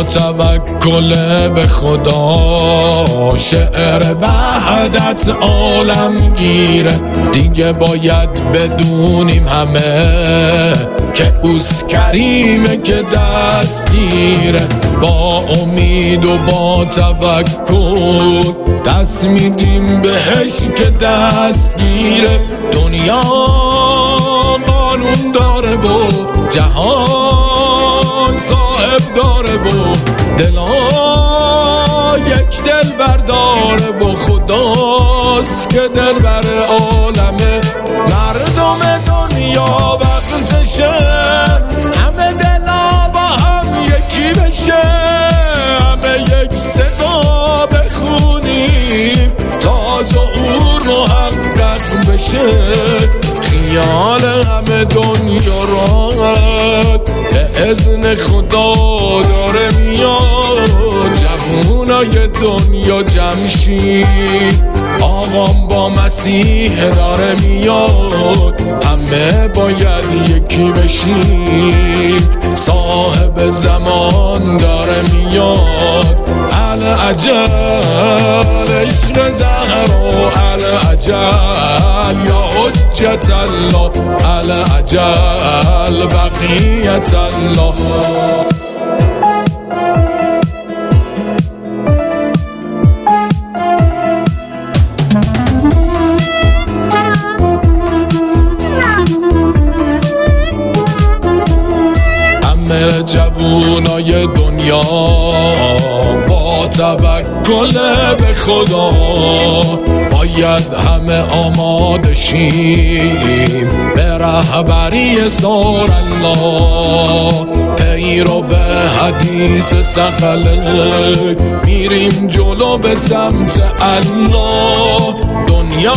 توکل به خدا شعر وحدت عالم گیره. دیگه باید بدونیم همه که اوست کریمه که دستگیره. با امید و با توکل دست میدیم بهش که دستگیره. دنیا قانون داره و جهان صاحب داره و دلا یک دل برداره و خداست که دل بر عالمه. مردم دنیا وقتشه همه دلا با هم یکی بشه، همه یک صدا بخونیم تا ظهور محقق بشه. خیال همه دنیا راحت به اذن خدا داره میاد. جوونای دنیا جمشید آقام با مسیح داره میاد. همه باید یکی بشیم صاحب زمان داره میاد. العجل عشق زهرا العجل یا حجت الله العجل بقیت الله. همه جوونای دنیا با توکل به خدا باید همه آماده شیم به رهبری سار الله. پیرو به حدیث ثقله میریم جلو به سمت الله. دنیا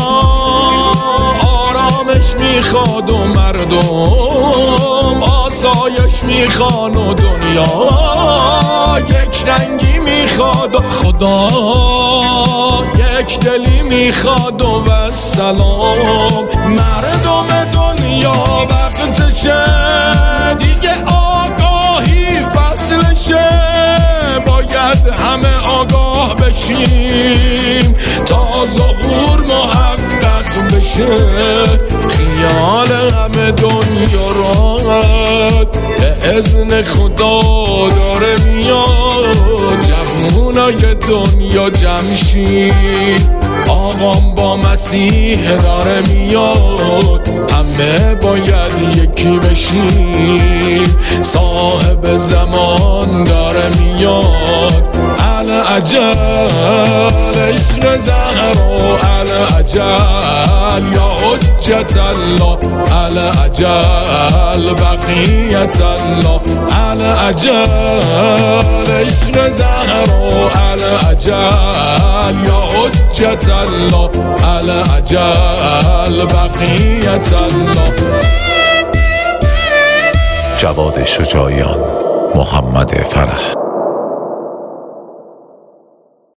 آرامش میخواد و مردم آسایش میخوان و دنیا یک رنگی میخواد و خدا یک دلی میخواد و سلام. مردم دنیا وقتشه دیگه آگاهی فصلشه، باید همه آگاه بشیم تا ظهور محقق بشه. خیال همه دنیا راحت به اذن خدا داره میاد. جوونای دنیا جمشید آقام با مسیح داره میاد. همه باید یکی بشیم صاحب زمان داره میاد. العجل عشق زهرا العجل یا حجت الله العجل بقیت الله. العجل عشق زهرا العجل یا حجت الله العجل بقیت الله. جواد شجاعیان، محمد فرح.